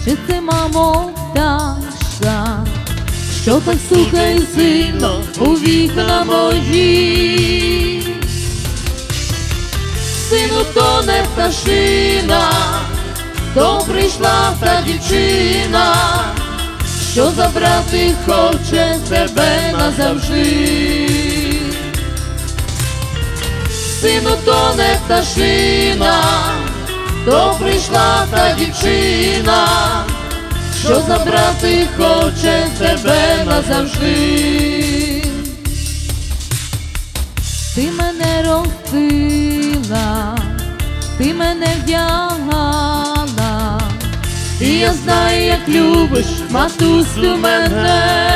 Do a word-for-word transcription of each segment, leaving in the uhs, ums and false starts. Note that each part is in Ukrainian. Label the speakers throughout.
Speaker 1: чи це, мамо, пташка, що так стукає сильно у вікна мої? Сину, то не пташина, то прийшла та дівчина, що забрати хоче тебе назавжди. Сину, то не пташина, то прийшла та дівчина, що забрати хоче тебе назавжди. Ти мене ростила, ти мене вдягала, і я знаю, як любиш, матусю, мене.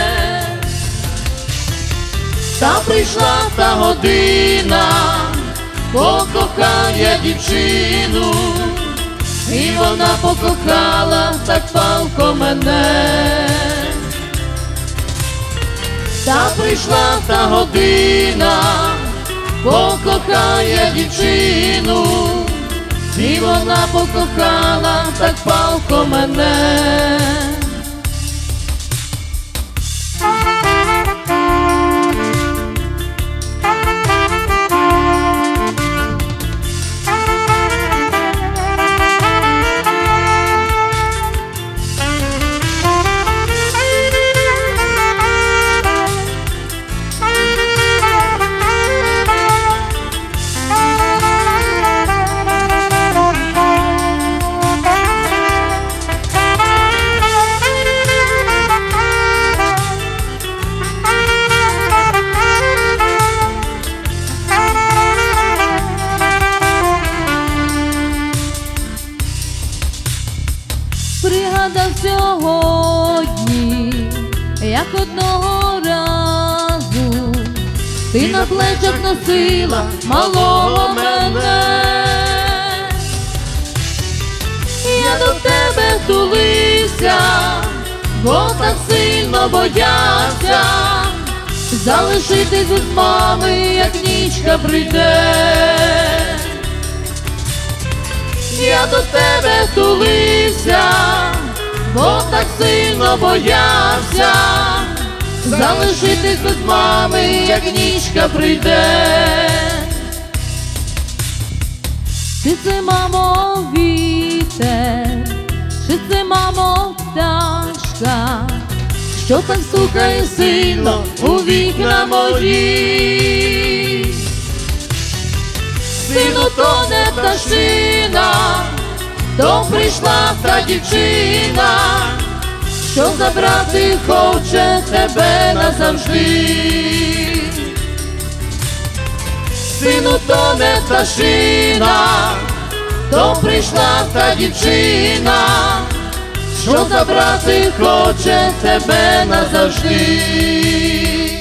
Speaker 1: Та прийшла та година, покохає дівчину, і вона покохала так палко мене. Та прийшла та година, покохає дівчину, і вона покохала так палко мене. Пригадав сьогодні, як одного разу ти на плечах носила малого мене. Я до тебе тулився, бо так сильно боявся залишитись без мами, як нічка прийде. Я до тебе тулився, бо так сильно боявся залишитись без мами, як нічка прийде. Чи це, мамо, вітер, чи це, мамо, пташка, що так стукає сильно у вікна мої? Сину, то не пташина, то прийшла та дівчина, що забрати хоче тебе назавжди. Сину, то не пташина, то прийшла та дівчина, що забрати хоче тебе назавжди.